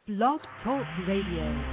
Blog Talk Radio.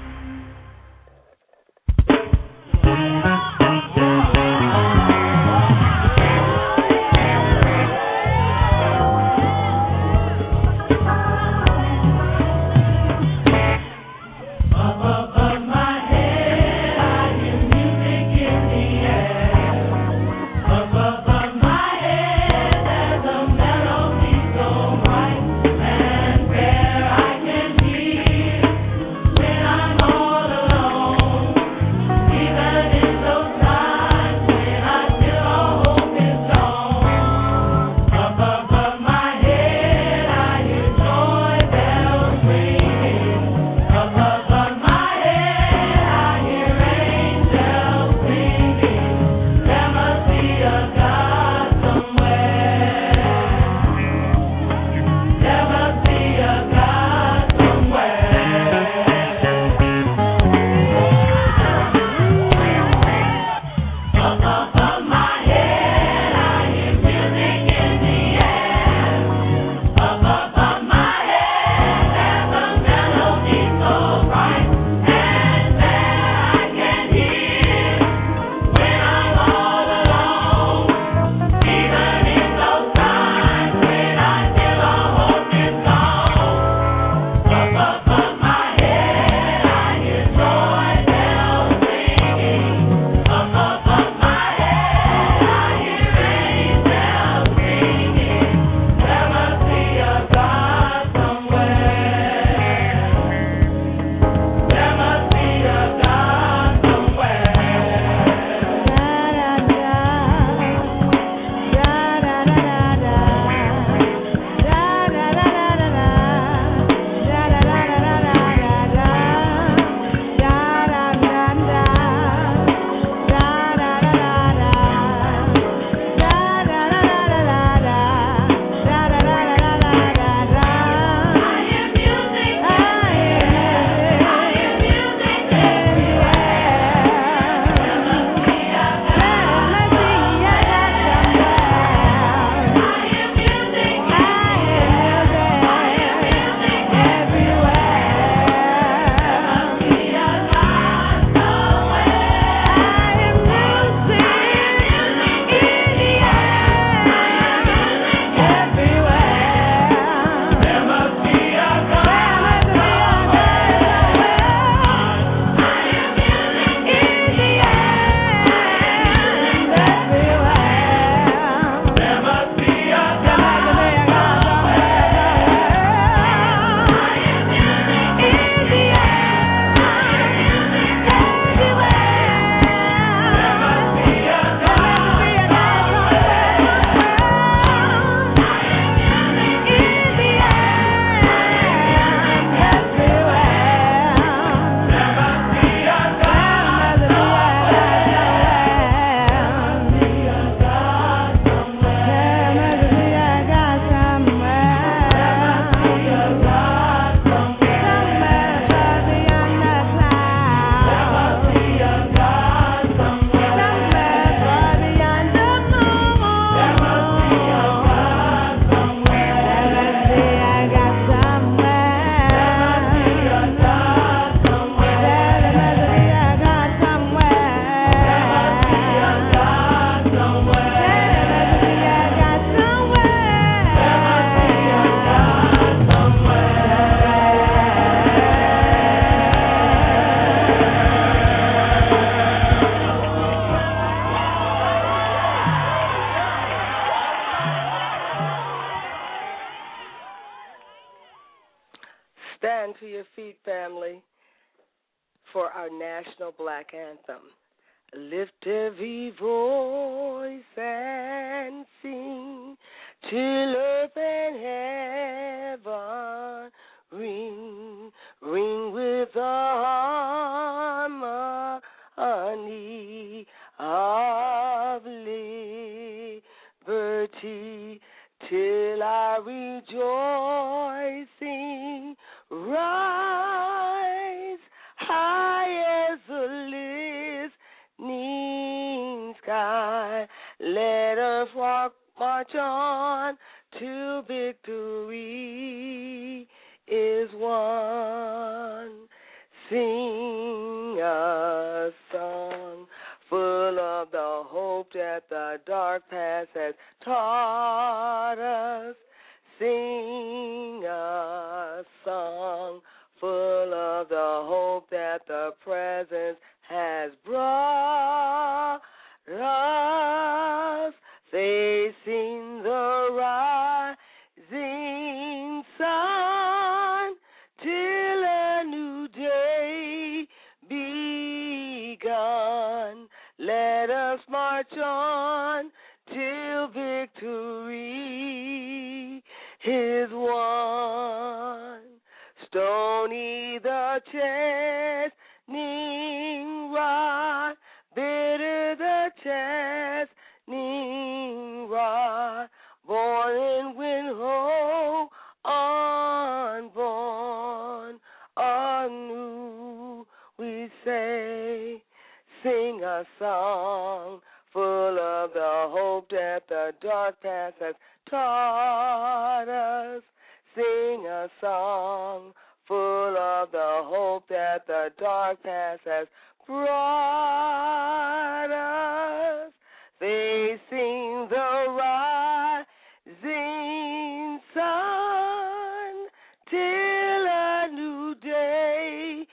Stand to your feet, family, for our national black anthem. Lift every voice and sing till earth and heaven ring, ring with the harmony of liberty, till our rejoicing rise high as the listening sky. Let us march on till victory is won. the dark past has taught us. Sing a song full of the hope that the present has brought us. Facing the rising sun till a new day begun. Let us march on till victory is won. Stony the chastening rod, bitter the chastening rod, born in wind, oh, unborn anew, we say, sing a song full of the hope that the dark past has taught us. Sing a song full of the hope that the dark past has brought us. Facing the rising sun till a new day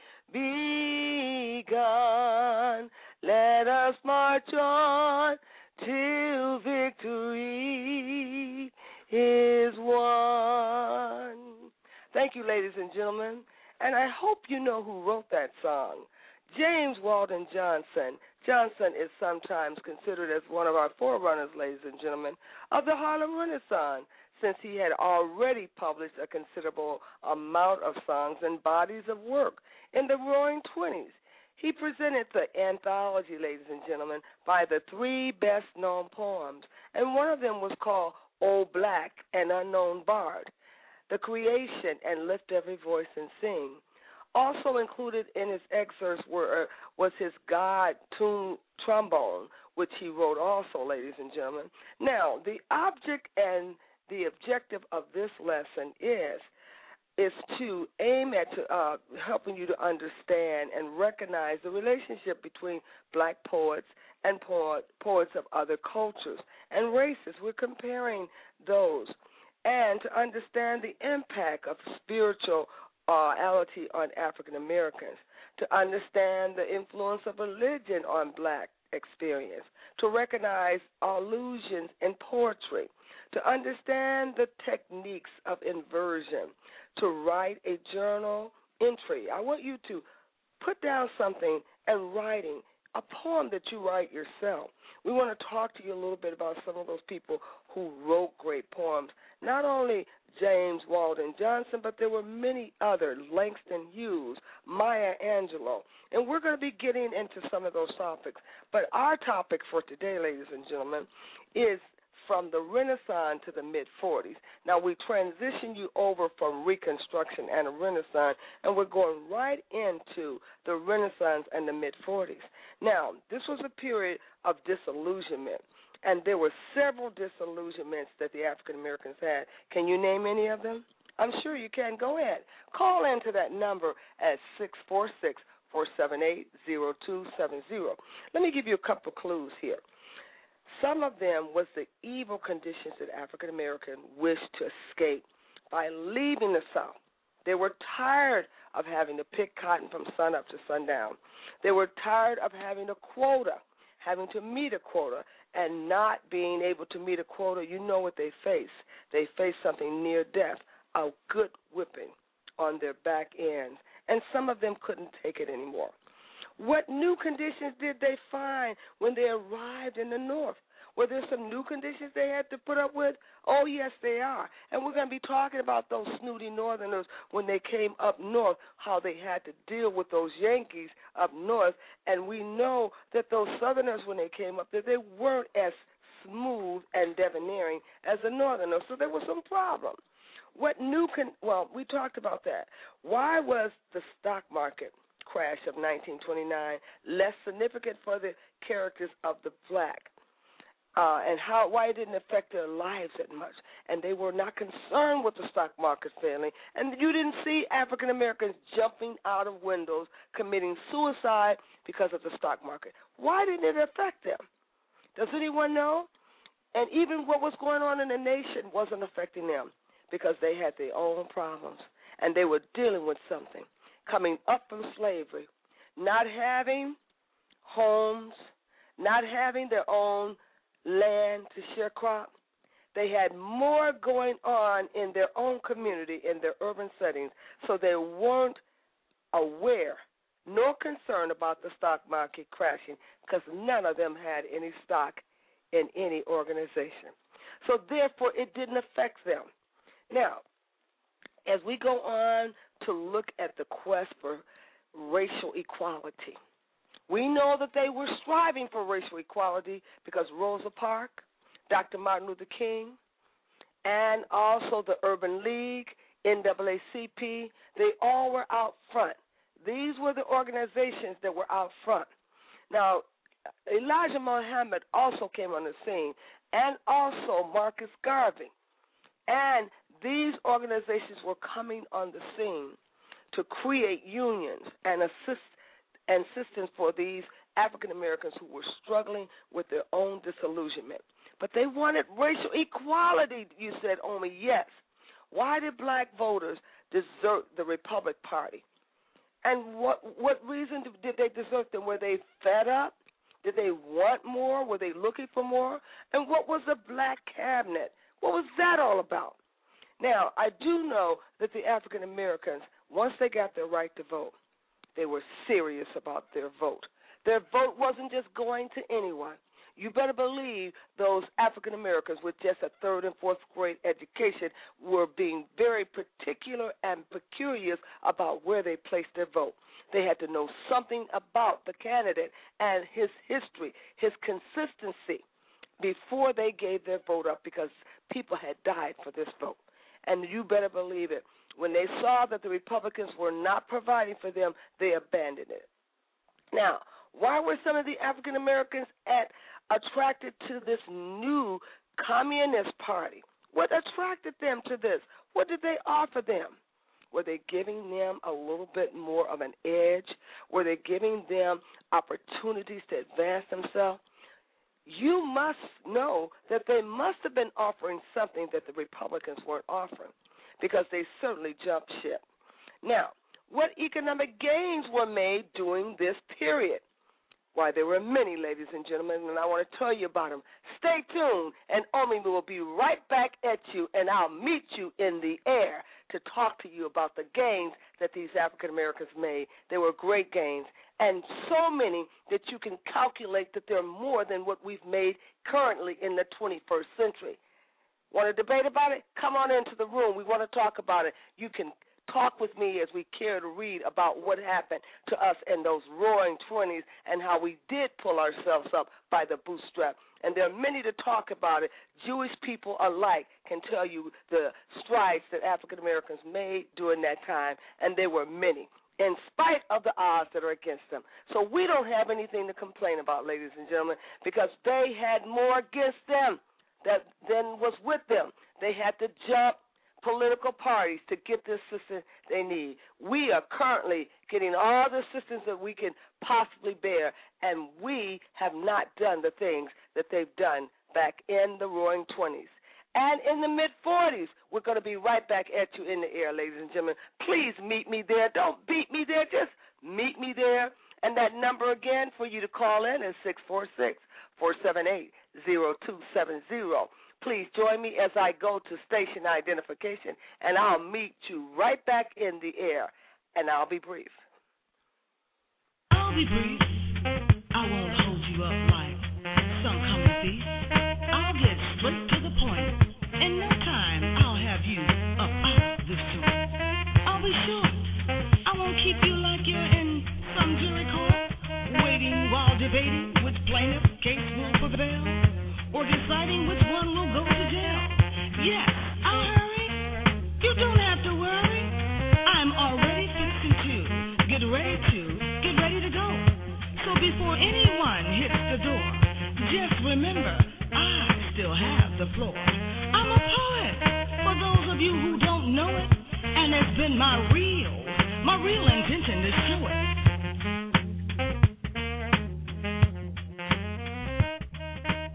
begun. Let us march on till victory is won. Thank you, ladies and gentlemen, and I hope you know who wrote that song. James Weldon Johnson. Johnson is sometimes considered as one of our forerunners, ladies and gentlemen, of the Harlem Renaissance, since he had already published a considerable amount of songs and bodies of work in the Roaring Twenties. He presented the anthology, ladies and gentlemen, by the three best-known poems, and one of them was called Old Black, an Unknown Bard, The Creation, and Lift Every Voice and Sing. Also included in his excerpts was his God Tune Trombone, which he wrote also, ladies and gentlemen. Now, the object and the objective of this lesson is to aim at helping you to understand and recognize the relationship between black poets and poets of other cultures and races. We're comparing those, and to understand the impact of spirituality on African Americans, to understand the influence of religion on black experience, to recognize allusions in poetry, to understand the techniques of inversion, to write a journal entry. I want you to put down something and writing, a poem that you write yourself. We want to talk to you a little bit about some of those people who wrote great poems. Not only James Weldon Johnson, but there were many others, Langston Hughes, Maya Angelou, and we're going to be getting into some of those topics. But our topic for today, ladies and gentlemen, is from the Renaissance to the mid-40s. Now, we transition you over from Reconstruction and the Renaissance, and we're going right into the Renaissance and the mid-40s. Now, this was a period of disillusionment, and there were several disillusionments that the African Americans had. Can you name any of them? I'm sure you can. Go ahead. Call into that number at 646-478-0270. Let me give you a couple clues here. Some of them was the evil conditions that African Americans wished to escape by leaving the South. They were tired of having to pick cotton from sunup to sundown. They were tired of having a quota, having to meet a quota, and not being able to meet a quota. You know what they face. They face something near death, a good whipping on their back ends, and some of them couldn't take it anymore. What new conditions did they find when they arrived in the North? Were there some new conditions they had to put up with? Oh, yes, they are. And we're going to be talking about those snooty Northerners when they came up north, how they had to deal with those Yankees up north. And we know that those Southerners, when they came up there, they weren't as smooth and debonair as the Northerners. So there was some problem. What new we talked about that. Why was the stock market crash of 1929 less significant for the characters of the black? And why it didn't affect their lives that much. And they were not concerned with the stock market failing. And you didn't see African Americans jumping out of windows, committing suicide because of the stock market. Why didn't it affect them? Does anyone know? And even what was going on in the nation wasn't affecting them because they had their own problems, and they were dealing with something. Coming up from slavery, not having homes, not having their own land to share crop. They had more going on in their own community, in their urban settings, so they weren't aware nor concerned about the stock market crashing because none of them had any stock in any organization. So therefore, it didn't affect them. Now, as we go on to look at the quest for racial equality, we know that they were striving for racial equality because Rosa Parks, Dr. Martin Luther King, and also the Urban League, NAACP, they all were out front. These were the organizations that were out front. Now, Elijah Muhammad also came on the scene, and also Marcus Garvey. And these organizations were coming on the scene to create unions and assistance for these African Americans who were struggling with their own disillusionment. But they wanted racial equality, you said, Omi, yes. Why did black voters desert the Republican Party? And what reason did they desert them? Were they fed up? Did they want more? Were they looking for more? And what was the black cabinet? What was that all about? Now, I do know that the African Americans, once they got their right to vote, they were serious about their vote. Their vote wasn't just going to anyone. You better believe those African Americans with just a third and fourth grade education were being very particular and peculiar about where they placed their vote. They had to know something about the candidate and his history, his consistency, before they gave their vote up because people had died for this vote. And you better believe it. When they saw that the Republicans were not providing for them, they abandoned it. Now, why were some of the African Americans attracted to this new communist party? What attracted them to this? What did they offer them? Were they giving them a little bit more of an edge? Were they giving them opportunities to advance themselves? You must know that they must have been offering something that the Republicans weren't offering because they certainly jumped ship. Now, what economic gains were made during this period? Why, there were many, ladies and gentlemen, and I want to tell you about them. Stay tuned, and Omi will be right back at you, and I'll meet you in the air to talk to you about the gains that these African Americans made. They were great gains, and so many that you can calculate that they're more than what we've made currently in the 21st century. Want to debate about it? Come on into the room. We want to talk about it. You can talk with me as we care to read about what happened to us in those roaring 20s and how we did pull ourselves up by the bootstrap. And there are many to talk about it. Jewish people alike can tell you the strides that African Americans made during that time, and there were many, in spite of the odds that are against them. So we don't have anything to complain about, ladies and gentlemen, because they had more against them than was with them. They had to jump political parties to get the assistance they need. We are currently getting all the assistance that we can possibly bear, and we have not done the things that they've done back in the roaring 20s. And in the mid-40s, we're going to be right back at you in the air, ladies and gentlemen. Please meet me there. Don't beat me there. Just meet me there. And that number again for you to call in is 646-478-0270. Please join me as I go to station identification, and I'll meet you right back in the air, and I'll be brief. I'll be brief. I won't hold you up like some common thief. I'll get straight to the point. In no time, I'll have you up out the suit. I'll be short. I won't keep you like you're in some jury court, waiting while debating which plaintiff case will prevail, or deciding which one will go to jail. Yes, I'll hurry. You don't have to worry. I'm already fixing to get ready to go. So before anyone hits the door, just remember, I still have the floor. I'm a poet, for those of you who don't know it, and it's been my real intention to show it.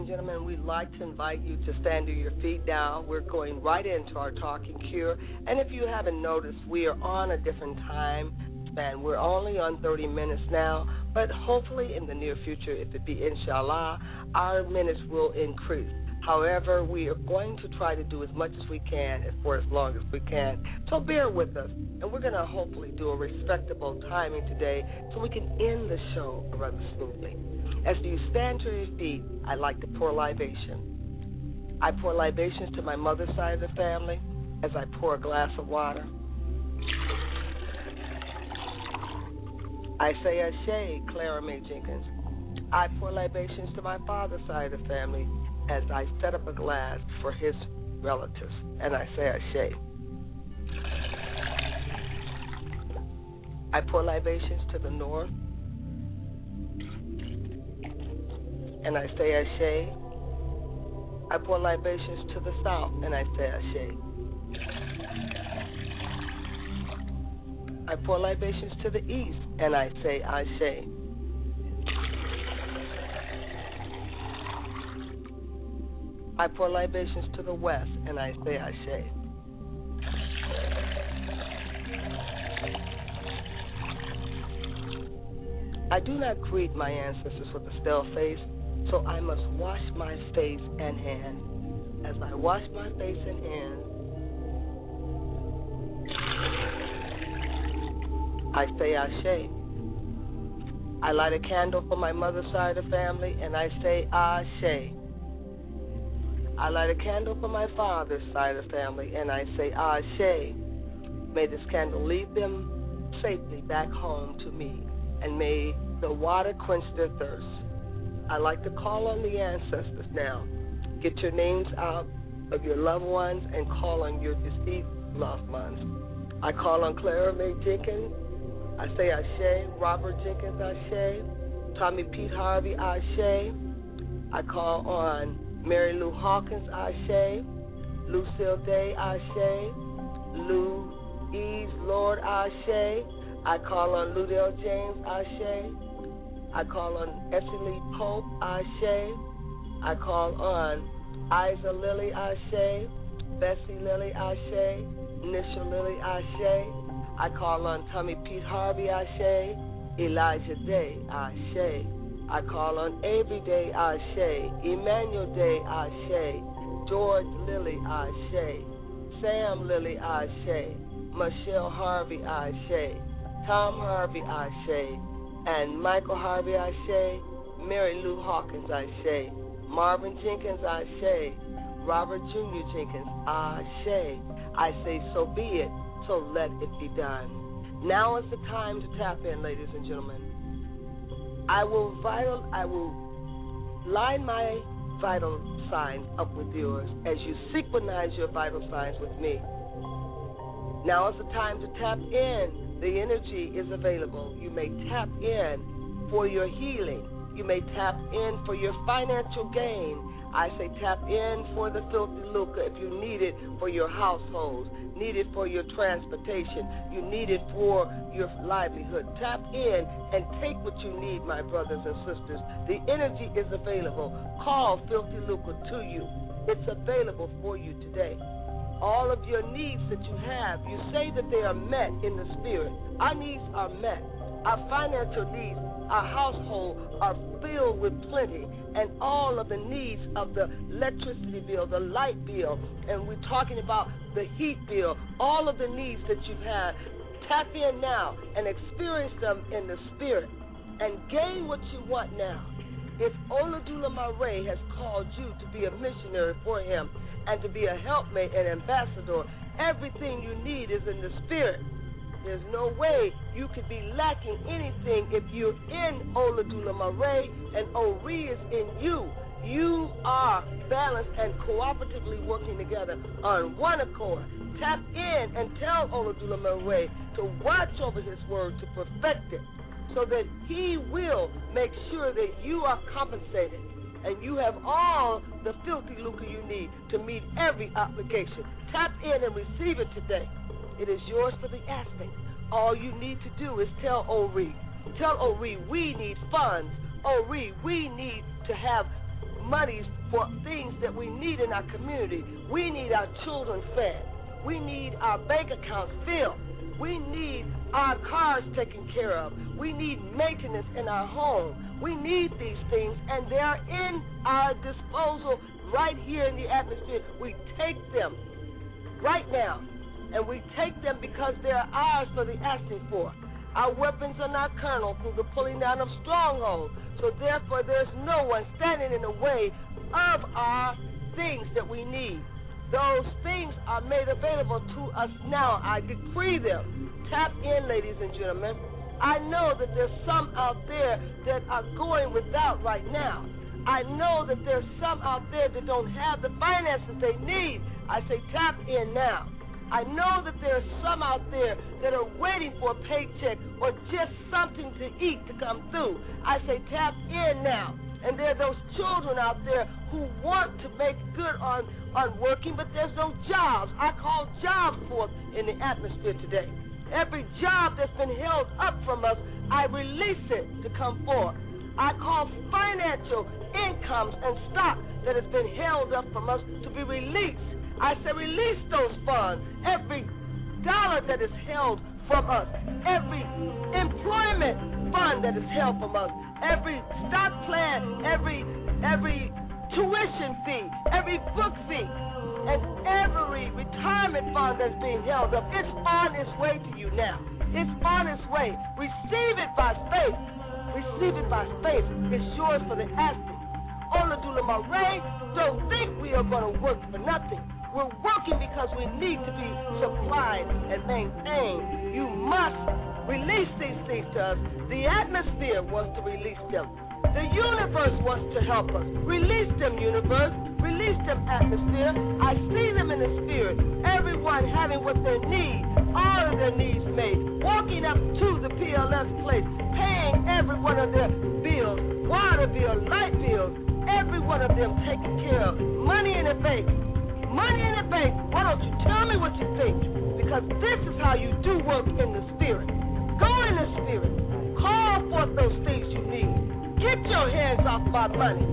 and gentlemen, we'd like to invite you to stand to your feet now. We're going right into our Talking Cure. And if you haven't noticed, we are on a different time span. We're only on 30 minutes now, but hopefully in the near future, if it be inshallah, our minutes will increase. However, we are going to try to do as much as we can and for as long as we can. So bear with us, and we're going to hopefully do a respectable timing today so we can end the show rather smoothly. As you stand to your feet, I'd like to pour libation. I pour libations to my mother's side of the family as I pour a glass of water. I say Ashe, Clara Mae Jenkins. I pour libations to my father's side of the family as I set up a glass for his relatives, and I say Ashe. I pour libations to the north, and I say Ashe. I pour libations to the south, and I say Ashe. I pour libations to the east, and I say Ashe. I pour libations to the west, and I say Ashe. I do not greet my ancestors with a stale face, so I must wash my face and hands. As I wash my face and hands, I say Ashe. I light a candle for my mother's side of the family, and I say Ashe. I light a candle for my father's side of the family, and I say Ashe. May this candle lead them safely back home to me, and may the water quench their thirst. I like to call on the ancestors now. Get your names out of your loved ones and call on your deceased loved ones. I call on Clara Mae Jenkins. I say Ashe. Robert Jenkins, Ashe. Tommy Pete Harvey, Ashe. I call on Mary Lou Hawkins, Ashe. Lucille Day, Ashe. Lou Eves, Lord, Ashe. I call on Ludell James, Ashe. I call on Essie Lee Pope, Ashe. I call on Isa Lily, Ashe. Bessie Lily, Ashe. Nisha Lily, Ashe. I call on Tommy Pete Harvey, Ashe. Elijah Day, Ashe. I call on Avery Day, Ashe. Emmanuel Day, Ashe. George Lilly, Ashe. Sam Lilly, Ashe. Michelle Harvey, Ashe. Tom Harvey, Ashe. And Michael Harvey, Ashe. Mary Lou Hawkins, Ashe. Marvin Jenkins, Ashe. Robert Jr. Jenkins, Ashe. I say so be it, so let it be done. Now is the time to tap in, ladies and gentlemen. I will line my vital signs up with yours as you synchronize your vital signs with me. Now is the time to tap in. The energy is available. You may tap in for your healing. You may tap in for your financial gain. I say tap in for the filthy lucre if you need it for your household, need it for your transportation, you need it for your livelihood. Tap in and take what you need, my brothers and sisters. The energy is available. Call filthy lucre to you. It's available for you today. All of your needs that you have, you say that they are met in the spirit. Our needs are met. Our financial needs, our household are filled with plenty, and all of the needs of the electricity bill, the light bill, and we're talking about the heat bill, all of the needs that you've had. Tap in now and experience them in the spirit and gain what you want now. If Oludula Ray has called you to be a missionary for him and to be a helpmate and ambassador, everything you need is in the spirit. There's no way you could be lacking anything if you're in Oludula Ray and Ori is in you. You are balanced and cooperatively working together on one accord. Tap in and tell Oludula Ray to watch over his word to perfect it so that he will make sure that you are compensated and you have all the filthy lucre you need to meet every obligation. Tap in and receive it today. It is yours for the asking. All you need to do is tell Ori. Tell Ori we need funds. Ori, we need to have monies for things that we need in our community. We need our children fed. We need our bank accounts filled. We need our cars taken care of. We need maintenance in our home. We need these things, and they are in our disposal right here in the atmosphere. We take them right now, and we take them because they are ours for the asking for. Our weapons are not carnal through the pulling down of strongholds. So therefore, there's no one standing in the way of our things that we need. Those things are made available to us now. I decree them. Tap in, ladies and gentlemen. I know that there's some out there that are going without right now. I know that there's some out there that don't have the finances they need. I say tap in now. I know that there's some out there that are waiting for a paycheck or just something to eat to come through. I say tap in now. And there are those children out there who want to make good on working, but there's no jobs. I call jobs forth in the atmosphere today. Every job that's been held up from us, I release it to come forth. I call financial incomes and stock that has been held up from us to be released. I say release those funds. Every dollar that is held from us, every employment fund that is held from us, every stock plan, every tuition fee, every book fee, and every retirement fund that's being held up, it's on its way to you now. It's on its way. Receive it by faith. Receive it by faith. It's yours for the asking. Oladula Marais, don't think we are going to work for nothing. We're working because we need to be supplied and maintained. You must release these things to us. The atmosphere wants to release them. The universe wants to help us. Release them, universe. Release them, atmosphere. I see them in the spirit. Everyone having what they need, all of their needs made. Walking up to the PLS place, paying every one of their bills, water bills, light bills, every one of them taken care of. Money in the bank. Money in the bank. Why don't you tell me what you think? Because this is how you do work in the spirit. Go in the spirit. Call forth those things you need. Get your hands off my money.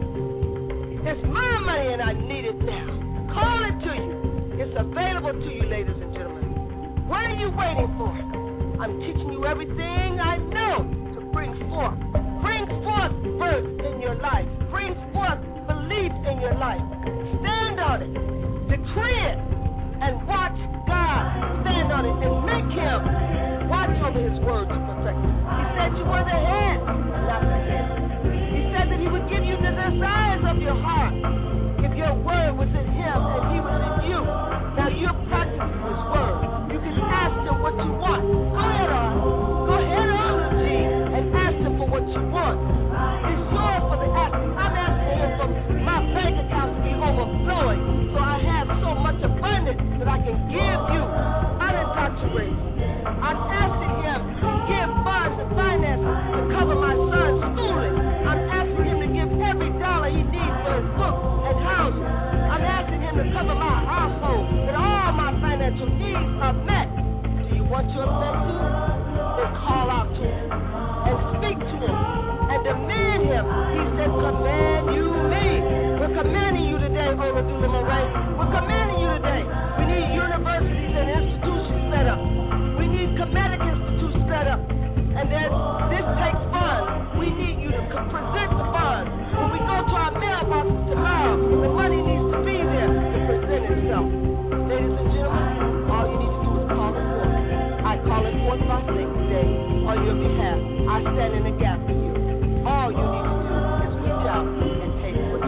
It's my money and I need it now. Call it to you. It's available to you, ladies and gentlemen. What are you waiting for? I'm teaching you everything I know to bring forth. Bring forth birth in your life. Bring forth belief in your life. Stand on it. Decree it. And watch God stand on it and make him watch over his word to perfect it. He said you were the head, not the head. He said that he would give you the desires of your heart if your word was in him and he was in you. Now you're practicing his word. You can ask him what you want. Go ahead on. Go ahead on, G, and ask him for what you want. It's yours for the asking. I'm asking him for my bank account to be overflowing so I have so much abundance that I can give you unadulterated. I'm asking him to give funds and finances to cover my son's schooling. I'm asking him to give every dollar he needs for his books and housing. I'm asking him to cover my household, that all my financial needs are met. Do you want your met too? Then call out to him and speak to him and demand him. He said, command you me. We're commanding you today, Oladula Marais. We're commanding you today. We need universities and institutions set up. We need comedic institutes set up. And then this takes funds. We need you to present the funds. When we go to our mailboxes tomorrow, the money needs to be there to present itself. Ladies and gentlemen, all you need to do is call it forth. I call it forth by faith today on your behalf. I stand in the gap for you. All you need to do is reach out and take what's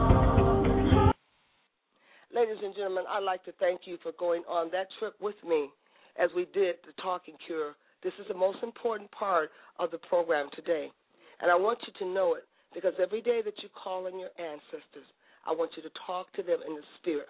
yours. Ladies and gentlemen, I'd like to thank you for going on that trip with me as we did the Talking Cure. This is the most important part of the program today. And I want you to know it because every day that you call on your ancestors, I want you to talk to them in the spirit.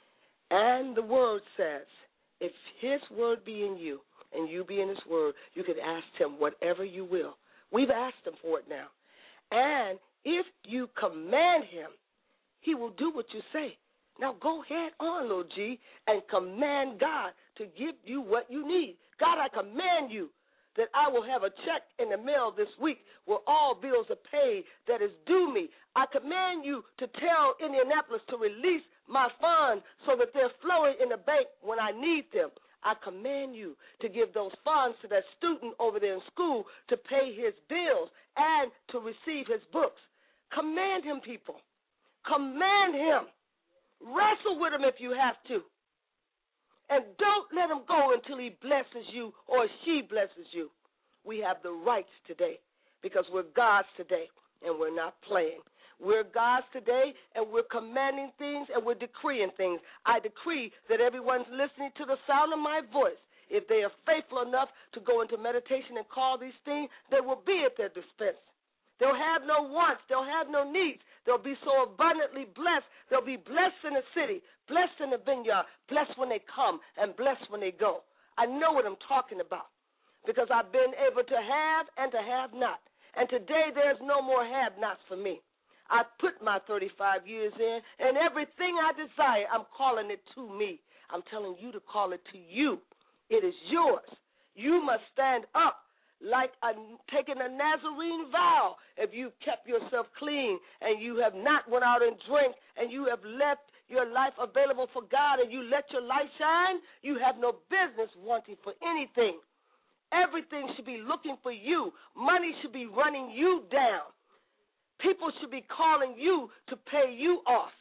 And the word says, if his word be in you and you be in his word, you can ask him whatever you will. We've asked him for it now. And if you command him, he will do what you say. Now go ahead on, little G, and command God to give you what you need. God, I command you that I will have a check in the mail this week where all bills are paid that is due me. I command you to tell Indianapolis to release my funds so that they're flowing in the bank when I need them. I command you to give those funds to that student over there in school to pay his bills and to receive his books. Command him, people. Command him. Wrestle with him if you have to. And don't let him go until he blesses you or she blesses you. We have the rights today because we're God's today and we're not playing. We're God's today and we're commanding things and we're decreeing things. I decree that everyone's listening to the sound of my voice. If they are faithful enough to go into meditation and call these things, they will be at their dispense. They'll have no wants. They'll have no needs. They'll be so abundantly blessed. They'll be blessed in the city, blessed in the vineyard, blessed when they come, and blessed when they go. I know what I'm talking about because I've been able to have and to have not. And today there's no more have-nots for me. I put my 35 years in, and everything I desire, I'm calling it to me. I'm telling you to call it to you. It is yours. You must stand up like taking a Nazarene vow. If you've kept yourself clean and you have not went out and drank and you have left your life available for God and you let your light shine, you have no business wanting for anything. Everything should be looking for you. Money should be running you down. People should be calling you to pay you off.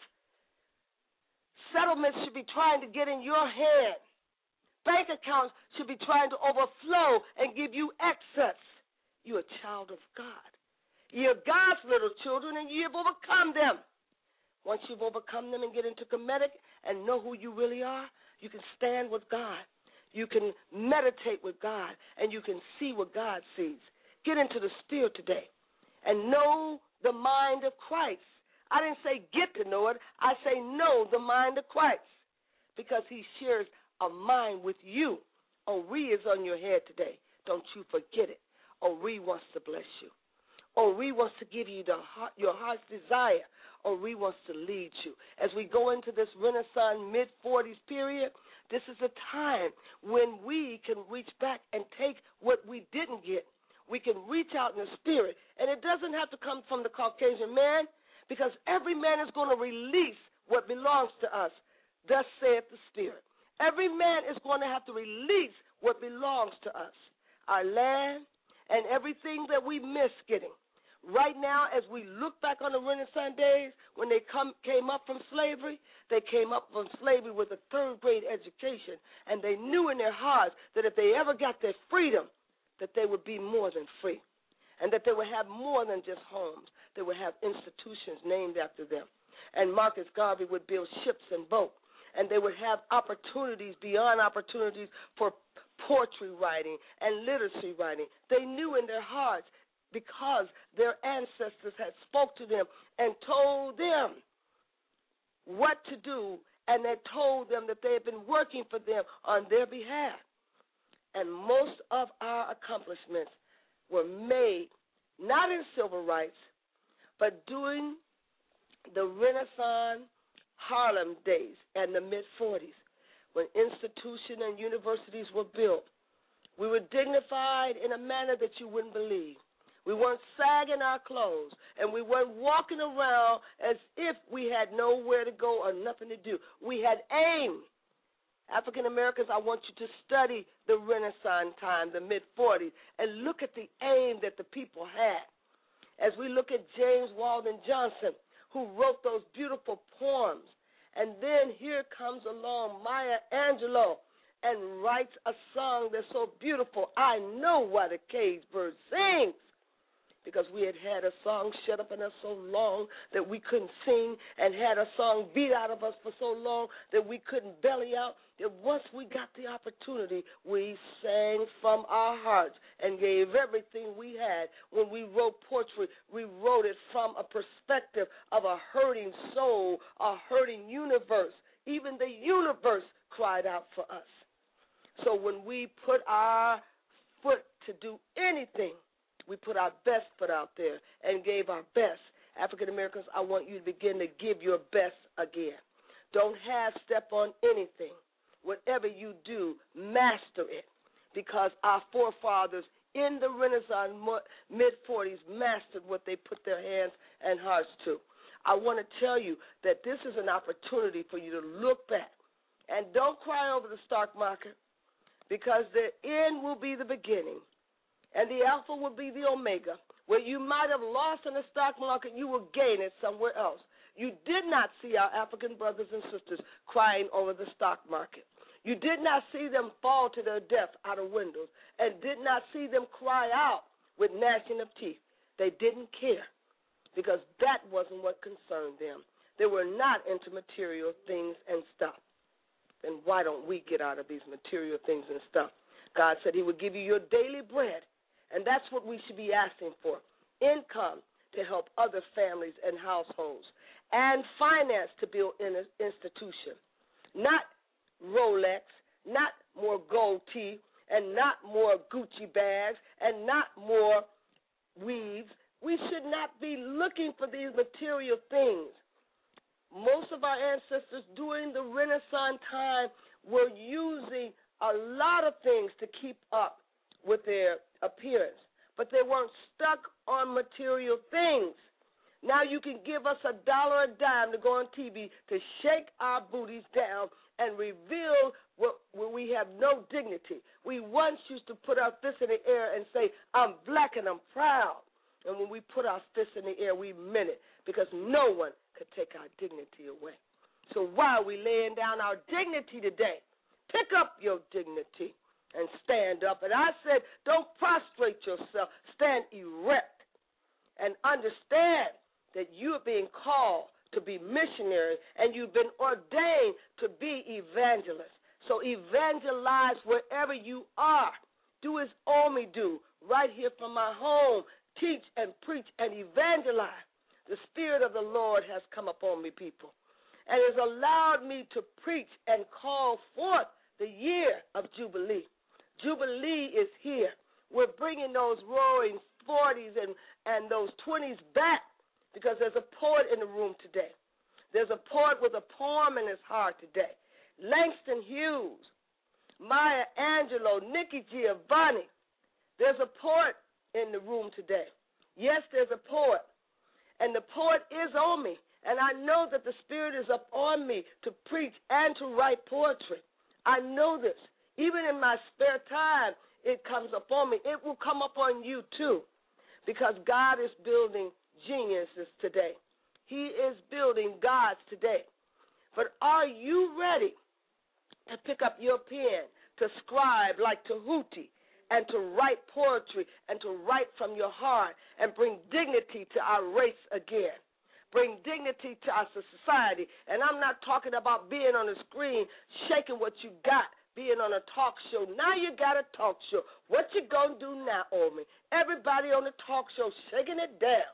Settlements should be trying to get in your hand. Bank accounts should be trying to overflow and give you excess. You're a child of God. You're God's little children, and you've overcome them. Once you've overcome them and get into Kemetic and know who you really are, you can stand with God. You can meditate with God, and you can see what God sees. Get into the spirit today and know the mind of Christ. I didn't say get to know it. I say know the mind of Christ because he shares a mind with you. Ori is on your head today. Don't you forget it. Ori wants to bless you. Ori wants to give you your heart's desire. Ori wants to lead you. As we go into this Renaissance mid-40s period, this is a time when we can reach back and take what we didn't get. We can reach out in the spirit. And it doesn't have to come from the Caucasian man because every man is going to release what belongs to us. Thus saith the Spirit. Every man is going to have to release what belongs to us, our land, and everything that we miss getting. Right now, as we look back on the Renaissance days, when they came up from slavery, they came up from slavery with a third-grade education, and they knew in their hearts that if they ever got their freedom, that they would be more than free, and that they would have more than just homes. They would have institutions named after them. And Marcus Garvey would build ships and boats. And they would have opportunities beyond opportunities for poetry writing and literacy writing. They knew in their hearts because their ancestors had spoke to them and told them what to do, and they told them that they had been working for them on their behalf. And most of our accomplishments were made not in civil rights, but during the Renaissance Harlem days and the mid-40s, when institutions and universities were built. We were dignified in a manner that you wouldn't believe. We weren't sagging our clothes, and we weren't walking around as if we had nowhere to go or nothing to do. We had aim. African Americans, I want you to study the Renaissance time, the mid-40s, and look at the aim that the people had. As we look at James Weldon Johnson, who wrote those beautiful poems. And then here comes along Maya Angelou and writes a song that's so beautiful. I know why the caged bird sings. Because we had a song shut up in us so long that we couldn't sing, and had a song beat out of us for so long that we couldn't belly out, that once we got the opportunity, we sang from our hearts and gave everything we had. When we wrote poetry, we wrote it from a perspective of a hurting soul, a hurting universe. Even the universe cried out for us. So when we put our foot to do anything, we put our best foot out there and gave our best. African Americans, I want you to begin to give your best again. Don't half-step on anything. Whatever you do, master it, because our forefathers in the Renaissance, mid-40s, mastered what they put their hands and hearts to. I want to tell you that this is an opportunity for you to look back. And don't cry over the stock market, because the end will be the beginning, and the alpha will be the omega. Where you might have lost in the stock market, you will gain it somewhere else. You did not see our African brothers and sisters crying over the stock market. You did not see them fall to their death out of windows, and did not see them cry out with gnashing of teeth. They didn't care, because that wasn't what concerned them. They were not into material things and stuff. Then why don't we get out of these material things and stuff? God said he would give you your daily bread, and that's what we should be asking for. Income to help other families and households, and finance to build an institution. Not Rolex, not more gold teeth, and not more Gucci bags, and not more weaves. We should not be looking for these material things. Most of our ancestors during the Renaissance time were using a lot of things to keep up with their appearance, but they weren't stuck on material things. Now you can give us $1 a dime to go on TV to shake our booties down and reveal where we have no dignity. We once used to put our fists in the air and say, I'm black and I'm proud. And when we put our fists in the air, we meant it, because no one could take our dignity away. So why are we laying down our dignity today? Pick up your dignity and stand up. And I said, don't prostrate yourself. Stand erect and understand that you are being called to be missionaries, and you've been ordained to be evangelists. So evangelize wherever you are. Do as Omi do, right here from my home. Teach and preach and evangelize. The Spirit of the Lord has come upon me, people, and has allowed me to preach and call forth the year of Jubilee. Jubilee is here. We're bringing those roaring 40s and those 20s back, because there's a poet in the room today. There's a poet with a poem in his heart today. Langston Hughes, Maya Angelou, Nikki Giovanni. There's a poet in the room today. Yes, there's a poet. And the poet is on me. And I know that the Spirit is up on me to preach and to write poetry. I know this. Even in my spare time, it comes upon me. It will come upon you too, because God is building geniuses today. He is building gods today. But are you ready to pick up your pen, to scribe like Tahuti, and to write poetry and to write from your heart and bring dignity to our race again? Bring dignity to our society. And I'm not talking about being on the screen, shaking what you got, being on a talk show. Now you got a talk show. What you going to do now, Omi? Everybody on the talk show shaking it down.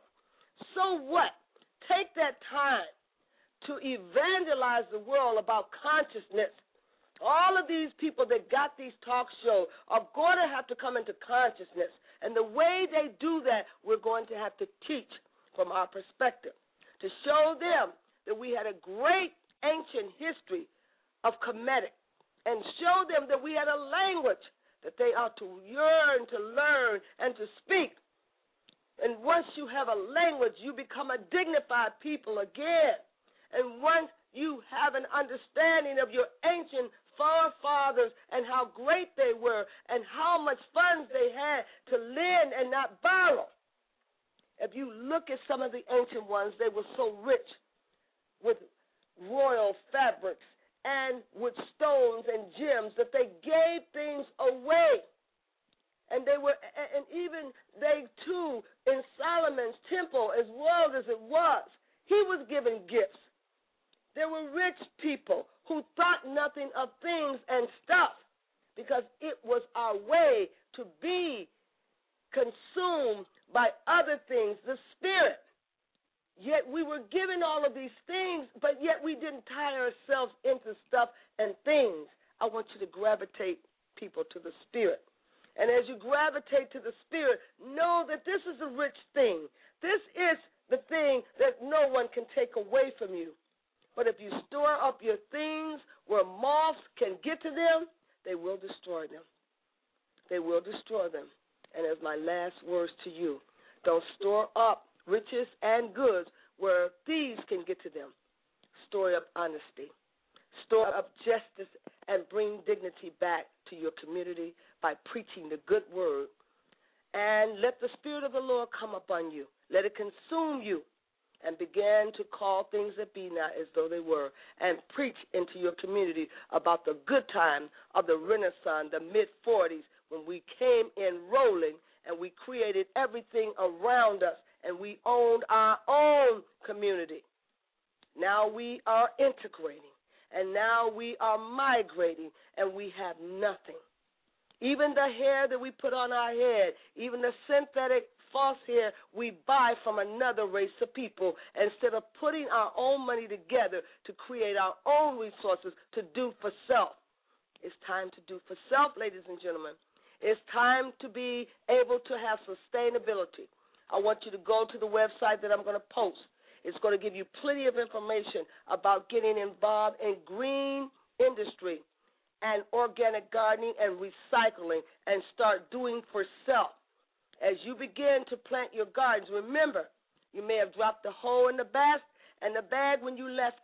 So what? Take that time to evangelize the world about consciousness. All of these people that got these talk shows are going to have to come into consciousness. And the way they do that, we're going to have to teach from our perspective, to show them that we had a great ancient history of Kemetic, and show them that we had a language that they ought to yearn to learn and to speak. And once you have a language, you become a dignified people again. And once you have an understanding of your ancient forefathers and how great they were and how much funds they had to lend and not borrow. If you look at some of the ancient ones, they were so rich with royal fabrics and with stones and gems that they gave things away. And they were, and even they too, in Solomon's temple, as well as it was, he was given gifts. There were rich people who thought nothing of things and stuff, because it was our way to be consumed by other things, the spirit. Yet we were given all of these things, but yet we didn't tie ourselves into stuff and things. I want you to gravitate people to the spirit. And as you gravitate to the spirit, know that this is a rich thing. This is the thing that no one can take away from you. But if you store up your things where moths can get to them, they will destroy them. They will destroy them. And as my last words to you, don't store up riches and goods where thieves can get to them. Store up honesty. Store up justice and bring dignity back to your community by preaching the good word. And let the Spirit of the Lord come upon you. Let it consume you and begin to call things that be not as though they were, and preach into your community about the good times of the Renaissance, the mid-40s, when we came in rolling and we created everything around us and we owned our own community. Now we are integrating, and now we are migrating, and we have nothing. Even the hair that we put on our head, even the synthetic false hair we buy from another race of people, instead of putting our own money together to create our own resources to do for self. It's time to do for self, ladies and gentlemen. It's time to be able to have sustainability. I want you to go to the website that I'm going to post. It's going to give you plenty of information about getting involved in green industry and organic gardening and recycling, and start doing for self. As you begin to plant your gardens, remember, you may have dropped the hoe in the bag, when you left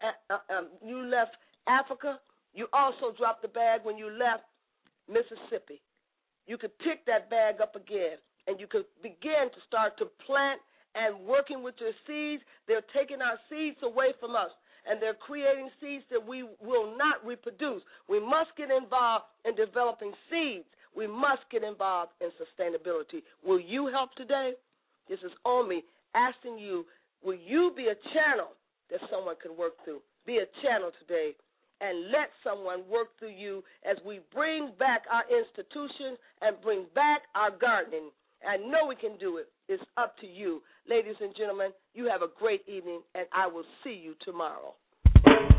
Africa. You also dropped the bag when you left Mississippi. You could pick that bag up again, and you could begin to start to plant and working with your seeds. They're taking our seeds away from us, and they're creating seeds that we will not reproduce. We must get involved in developing seeds. We must get involved in sustainability. Will you help today? This is Omi asking you, will you be a channel that someone can work through? Be a channel today and let someone work through you as we bring back our institutions and bring back our gardening. I know we can do it. It's up to you. Ladies and gentlemen, you have a great evening, and I will see you tomorrow.